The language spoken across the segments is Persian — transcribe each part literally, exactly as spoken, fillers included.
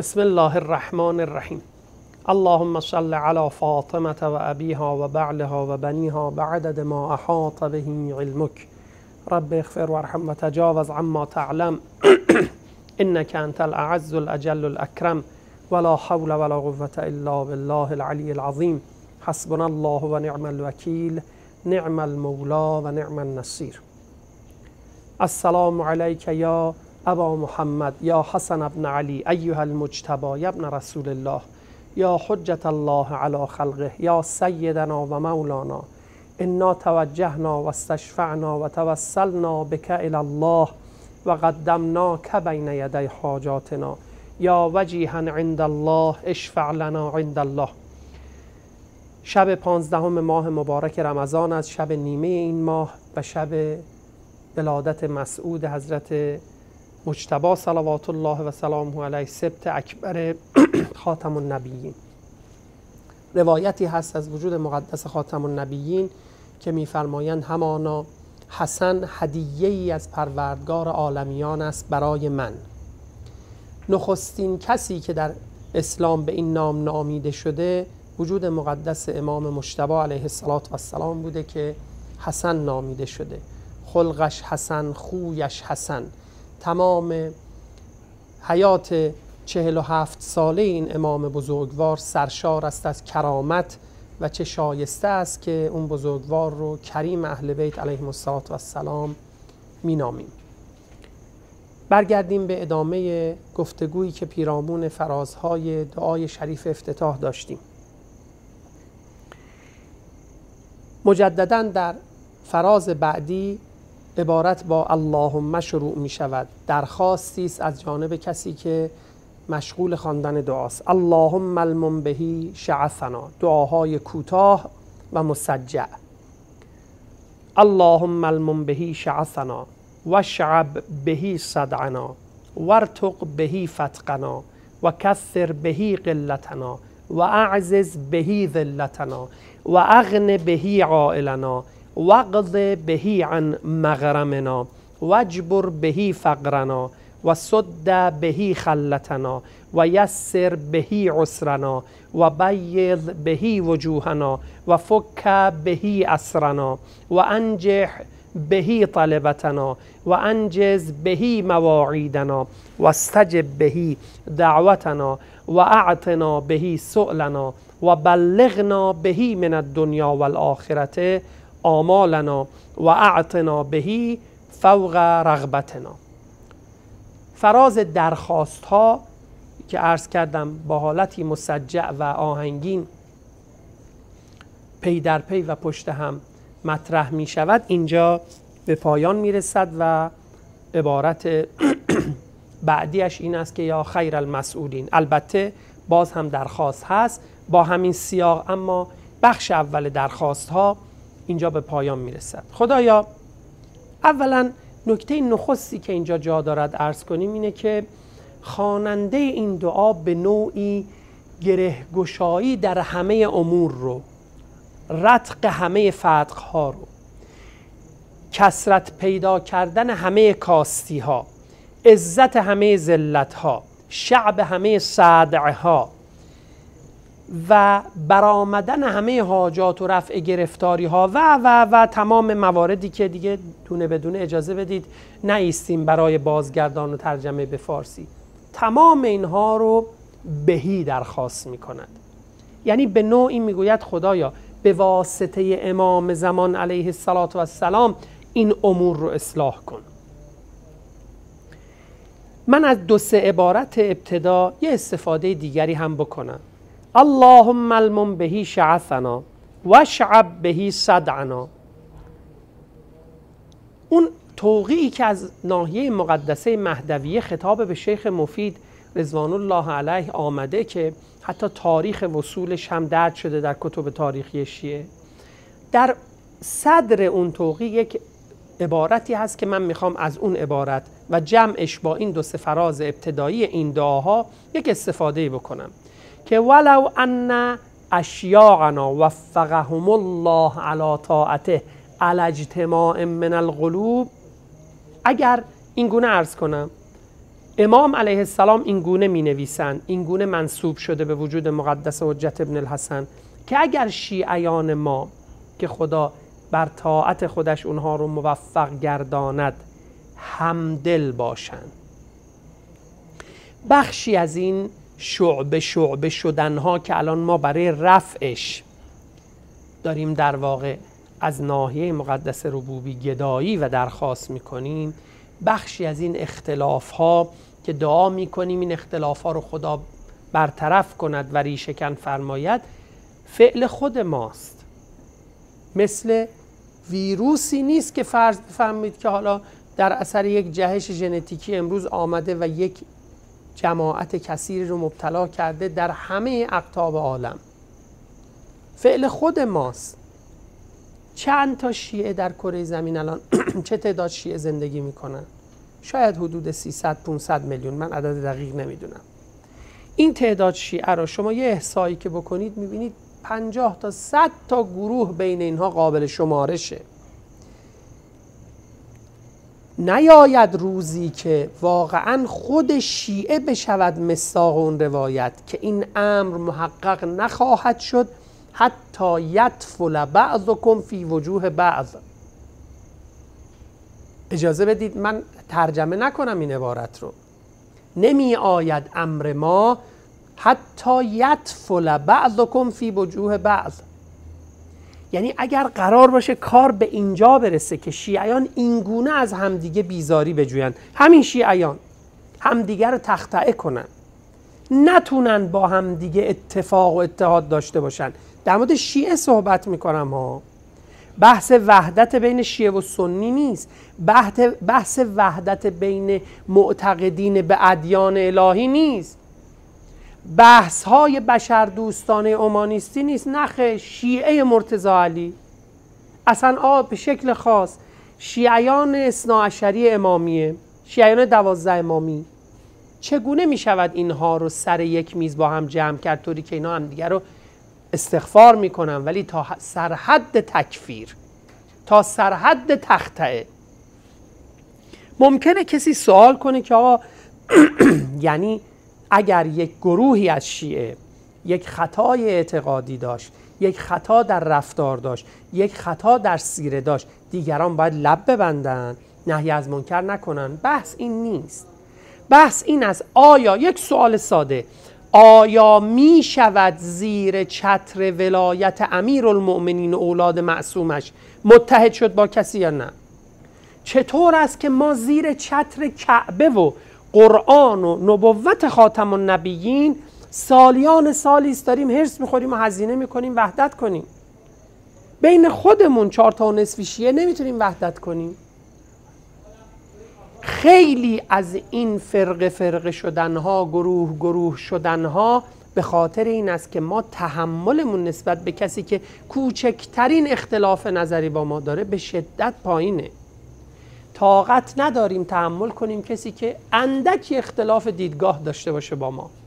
بسم الله الرحمن الرحیم. اللهم صل على فاطمة و ابیها و بعلها و بنیها بعدد ما احاط به علمک. رب اغفر وارحم و تجاوز عما تعلم انك انت الاعز الاجل الاکرم ولا حول ولا قوة الا بالله العلی العظیم. حسبنا الله و نعم الوکیل، نعم المولا و نعم النصیر. السلام علیک یا ابا محمد، یا حسن ابن علی، ایها المجتبی، یا ابن رسول الله، یا حجت الله علی خلقه، یا سیدنا و مولانا. انا توجهنا و استشفعنا و توسلنا بک الی الله و قدمناک بین یدی حاجاتنا. یا وجیها عند الله اشفع لنا عند الله. شب پانزدهم ماه مبارک رمضان است، شب نیمه این ماه و شب ولادت مسعود حضرت مجتبی صلوات الله و سلامه علیه، سبت اکبر خاتم النبیین. روایتی هست از وجود مقدس خاتم النبیین که می‌فرمایند همانا حسن هدیه‌ای از پروردگار عالمیان است برای من. نخستین کسی که در اسلام به این نام نامیده شده وجود مقدس امام مجتبی علیه السلام بوده که حسن نامیده شده. خلقش حسن، خویش حسن. تمام حیات چهل و هفت ساله این امام بزرگوار سرشار است از کرامت و چه شایسته است که اون بزرگوار رو کریم اهل بیت علیهم السلام می نامیم. برگردیم به ادامه گفتگویی که پیرامون فرازهای دعای شریف افتتاح داشتیم. مجدداً در فراز بعدی عبارت با اللهم شروع می شود. درخواستی است از جانب کسی که مشغول خواندن دعاست. اللهم المنبهی شعثنا، دعاهای کوتاه و مسجع. اللهم المنبهی شعثنا واشعب بهی صدعنا وارتق بهی فتقنا و کثر بهی قلتنا و اعزز بهی ذلتنا و اغن بهی عائلنا واقض بهی عن مغرمنا واجبر بهی فقرنا و سد بهی خلتنا و یسر بهی عسرنا و بیض بهی وجوهنا و فک بهی اسرنا و انجح بهی طلبتنا و انجز بهی مواعیدنا و استجب بهی دعوتنا و اعطنا بهی سؤلنا و بلغنا بهی من الدنیا والآخرة آمالنا و اعطنا بهی فوق رغبتنا. فراز درخواست ها که عرض کردم با حالتی مسجع و آهنگین پی در پی و پشت هم مطرح می شود اینجا به پایان می رسد و عبارت بعدیش این است که یا خیر المسئولین. البته باز هم درخواست هست با همین سیاق، اما بخش اول درخواست ها اینجا به پایان می رسد. خدایا، اولا نکته نخستی که اینجا جا دارد عرض کنیم اینه که خواننده این دعا به نوعی گره گشایی در همه امور رو، رتق همه فتقها رو، کثرت پیدا کردن همه کاستی ها، عزت همه ذلت ها، شعب همه صدع ها و برآمدن همه حاجات و رفع گرفتاری ها و و و تمام مواردی که دیگه دونه بدونه اجازه بدید نایستیم برای بازگردان و ترجمه به فارسی. تمام اینها رو بهی درخواست می کند. یعنی به نوعی می گوید خدایا به واسطه امام زمان علیه السلام این امور رو اصلاح کن. من از دو سه عبارت ابتدا یه استفاده دیگری هم بکنم. اللهم المنبهی شعثنا واشعب بهی صدعنا. اون توقیعی که از ناحیه مقدسه مهدویه خطاب به شیخ مفید رضوان الله علیه آمده که حتی تاریخ وصولش هم درج شده در کتب تاریخی شیعه، در صدر اون توقیع یک عبارتی هست که من میخوام از اون عبارت و جمعش با این دو سه فراز ابتدایی این دعاها یک استفاده بکنم که ولو ان اشیاعنا وفقهم الله علی طاعته علی اجتماع من القلوب. اگر این گونه عرض کنم امام علیه السلام این گونه می نویسند، این گونه منسوب شده به وجود مقدس حجت ابن الحسن که اگر شیعیان ما که خدا بر طاعت خودش اونها رو موفق گرداند همدل باشند، بخشی از این شعبه شعبه شدنها که الان ما برای رفعش داریم در واقع از ناحیه مقدس ربوبی گدایی و درخواست میکنیم، بخشی از این اختلاف ها که دعا میکنیم این اختلاف ها رو خدا برطرف کند و ریشه‌کن فرماید، فعل خود ماست. مثل ویروسی نیست که فرض بفرمایید که حالا در اثر یک جهش ژنتیکی امروز آمده و یک جماعت کثیری رو مبتلا کرده در همه اقطاب عالم. فعل خود ماست. چند تا شیعه در کره زمین الان چه تعداد شیعه زندگی میکنن؟ شاید حدود سیصد پانصد میلیون، من عدد دقیق نمیدونم. این تعداد شیعه رو شما یه احصایی که بکنید میبینید پنجاه تا صد تا گروه بین اینها قابل شمارشه. نیاید روزی که واقعا خود شیعه بشود مصداق اون روایت که این امر محقق نخواهد شد حتی یطفل بعضکم فی وجوه بعض. اجازه بدید من ترجمه نکنم این عبارت رو. نمی آید امر ما حتی یطفل بعضکم فی وجوه بعض، یعنی اگر قرار باشه کار به اینجا برسه که شیعیان اینگونه از همدیگه بیزاری بجوین، همین شیعیان همدیگه رو تخطئه کنن، نتونن با همدیگه اتفاق و اتحاد داشته باشن. در مورد شیعه صحبت میکنم ها، بحث وحدت بین شیعه و سنی نیست، بحث بحث وحدت بین معتقدین به ادیان الهی نیست، بحث های بشردوستانه اومانیستی نیست. نخه، شیعه مرتضی علی اصلا آ به شکل خاص، شیعیان اثناعشری امامیه، شیعیان دوازده امامی، چگونه می شود اینها رو سر یک میز با هم جمع کرد طوری که اینا هم دیگر رو استغفار میکنن ولی تا سرحد تکفیر، تا سرحد تخطئه. ممکنه کسی سوال کنه که آقا یعنی اگر یک گروهی از شیعه یک خطای اعتقادی داشت، یک خطا در رفتار داشت، یک خطا در سیره داشت، دیگران باید لب ببندن، نهی از منکر نکنن؟ بحث این نیست. بحث این است آیا، یک سوال ساده، آیا می شود زیر چتر ولایت امیرالمؤمنین و اولاد معصومش متحد شد با کسی یا نه؟ چطور است که ما زیر چتر کعبه و قرآن و نبوت خاتم النبیین سالیان سالیست داریم هرس میخوریم و هزینه میکنیم وحدت کنیم؟ بین خودمون چهار تا و نصف شیعه نمیتونیم وحدت کنیم؟ خیلی از این فرقه فرقه شدنها، گروه گروه شدنها به خاطر این است که ما تحملمون نسبت به کسی که کوچکترین اختلاف نظری با ما داره به شدت پایینه. طاقت نداریم تحمل کنیم کسی که اندکی اختلاف دیدگاه داشته باشه با ما.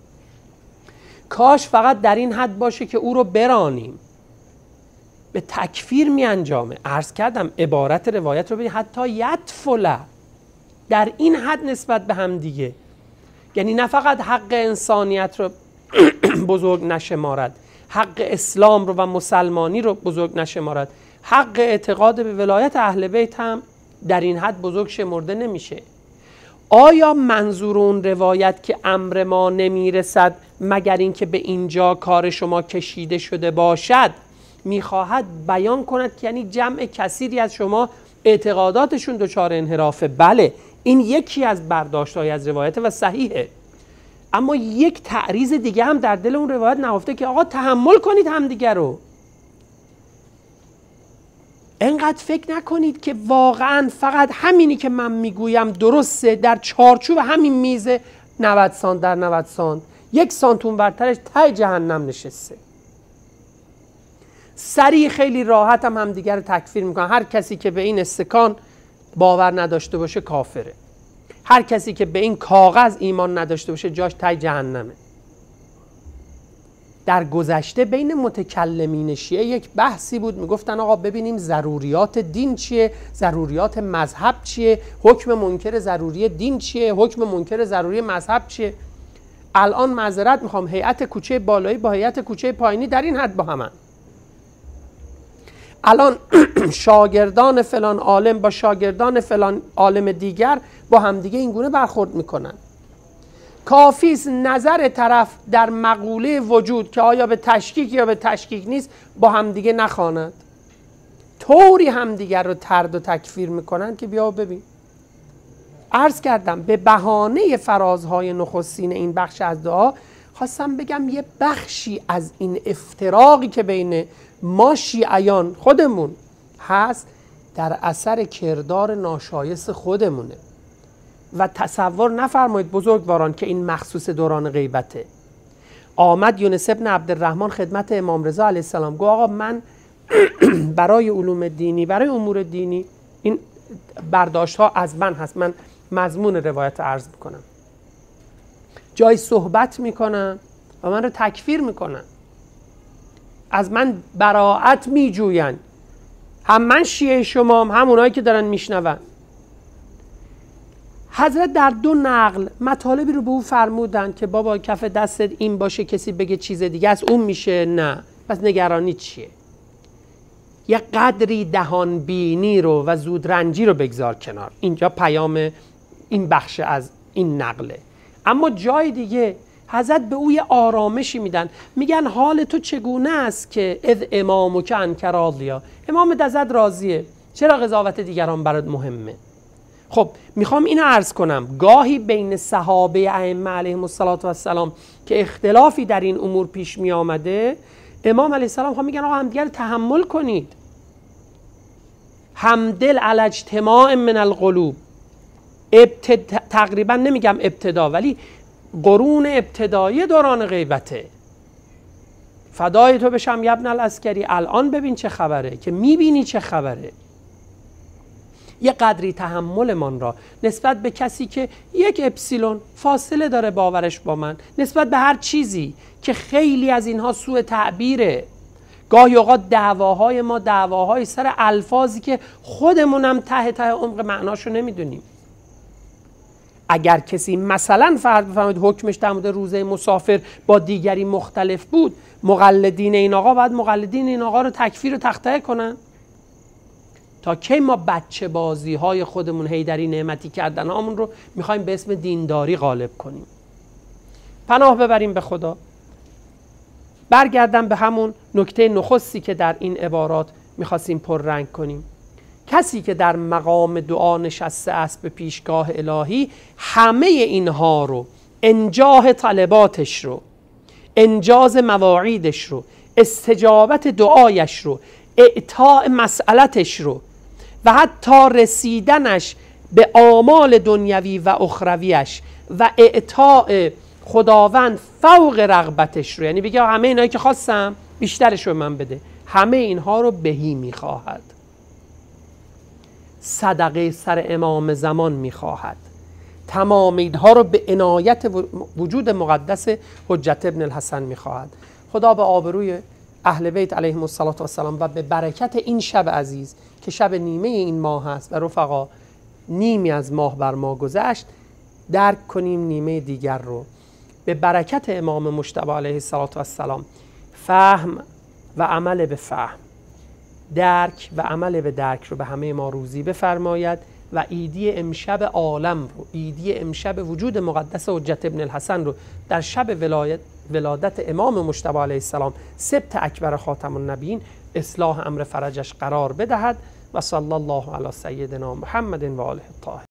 کاش فقط در این حد باشه که او رو برانیم. به تکفیر می انجامه. عرض کردم عبارت روایت رو ببینید، حتی یطفل، در این حد نسبت به هم دیگه. یعنی نه فقط حق انسانیت رو بزرگ نشمارد، حق اسلام رو و مسلمانی رو بزرگ نشمارد، حق اعتقاد به ولایت اهل بیت هم در این حد بزرگ شمرده نمیشه. آیا منظور اون روایت که امر ما نمیرسد مگر اینکه به اینجا کار شما کشیده شده باشد میخواهد بیان کند که یعنی جمع کثیری از شما اعتقاداتشون دچار انحرافه؟ بله، این یکی از برداشت‌های از روایت و صحیحه، اما یک تعریض دیگه هم در دل اون روایت نهفته که آقا تحمل کنید همدیگه رو. انقدر فکر نکنید که واقعا فقط همینی که من میگویم درسته، در چارچوب همین میز نود سانت در نود سانت، یک سانت اون برترش ته جهنم نشسته. سریع خیلی راحت هم همدیگر رو تکفیر میکنن. هر کسی که به این استکان باور نداشته باشه کافره، هر کسی که به این کاغذ ایمان نداشته باشه جاش ته جهنمه. در گذشته بین متکلمین شیعه یک بحثی بود، میگفتن آقا ببینیم ضروریات دین چیه، ضروریات مذهب چیه، حکم منکر ضروری دین چیه، حکم منکر ضروری مذهب چیه. الان معذرت میخوام، هیئت کوچه بالایی با هیئت کوچه پایینی در این حد با همن. الان شاگردان فلان عالم با شاگردان فلان عالم دیگر با همدیگه اینگونه برخورد میکنن. کافی است نظر طرف در مقوله وجود که آیا به تشکیک یا به تشکیک نیست با همدیگه نخواند، طوری همدیگر رو طرد و تکفیر میکنن که بیا ببین. عرض کردم به بهانه فرازهای نخستین این بخش از دعا خواستم بگم یه بخشی از این افتراقی که بین ما شیعیان خودمون هست در اثر کردار ناشایست خودمونه. و تصور نفرمایید بزرگواران که این مخصوص دوران غیبته. آمد یونس ابن عبدالرحمن خدمت امام رضا علیه السلام گفت آقا من برای علوم دینی، برای امور دینی، این برداشت ها از من هست، من مضمون روایت عرض میکنم، جای صحبت میکنن و من رو تکفیر میکنن، از من براءت میجوین، هم من شیعه شمام هم اونایی که دارن میشنون. حضرت در دو نقل مطالبی رو به او فرمودن که بابا کف دستت این باشه کسی بگه چیز دیگه از اون میشه، نه پس نگرانی چیه؟ یه قدری دهان بینی رو و زودرنجی رو بگذار کنار. اینجا پیام این بخش از این نقله. اما جای دیگه حضرت به او یه آرامشی میدن، میگن حال تو چگونه است که اذ امامو که انکر راضیا، امام ازت راضیه، چرا قضاوت دیگران برات مهمه؟ خب میخوام اینو عرض کنم، گاهی بین صحابه ائمه علیهم السلام که اختلافی در این امور پیش می آمده، امام علیه السلام ها میگن آقا همدیگر تحمل کنید، همدل علی اجتماع من القلوب. ابتدا، تقریبا نمیگم ابتدا، ولی قرون ابتدایی دوران غیبته. فدای تو بشم ابن العسکری، الان ببین چه خبره که میبینی چه خبره. یه قدری تحملمان را نسبت به کسی که یک اپسیلون فاصله داره باورش با من، نسبت به هر چیزی که خیلی از اینها سوء تعبیره. گاهی اوقات دعواهای ما دعواهای سر الفاظی که خودمونم ته ته عمق معناشو نمیدونیم. اگر کسی مثلا فرض بفرمایید حکمش در مورد روزه مسافر با دیگری مختلف بود، مقلدین این آقا باید مقلدین این آقا رو تکفیر و تخطئه کنن؟ تا کی ما بچه بازی های خودمون حیدری نعمتی کردن همون رو میخوایم به اسم دینداری غالب کنیم؟ پناه ببریم به خدا. برگردم به همون نکته نخستی که در این عبارات میخواستیم پررنگ کنیم. کسی که در مقام دعا نشسته است به پیشگاه الهی، همه اینها رو، انجاه طلباتش رو، انجاز مواعیدش رو، استجابت دعایش رو، اعطاء مسئلتش رو و حتی رسیدنش به آمال دنیوی و اخرویش و اعطاء خداوند فوق رغبتش رو، یعنی بگه همه اینایی که خواستم بیشترش رو من بده، همه اینها رو بهی میخواهد. صدقه سر امام زمان میخواهد. تمام اینها رو به عنایت وجود مقدس حجت ابن الحسن میخواهد. خدا به آبروی اهل بیت علیهم السلام و به برکت این شب عزیز که شب نیمه این ماه است و رفقا نیمی از ماه بر ما گذشت، درک کنیم نیمه دیگر رو. به برکت امام مجتبی علیه السلام فهم و عمل به فهم، درک و عمل به درک رو به همه ما روزی بفرماید و ایدی امشب عالم رو، ایدی امشب وجود مقدس حجت ابن الحسن رو در شب ولایت ولادت امام مجتبی علیه السلام سبت اکبر خاتم النبیین اصلاح امر فرجش قرار بدهد. و صلی الله علی سیدنا محمد و آله الطاهرین.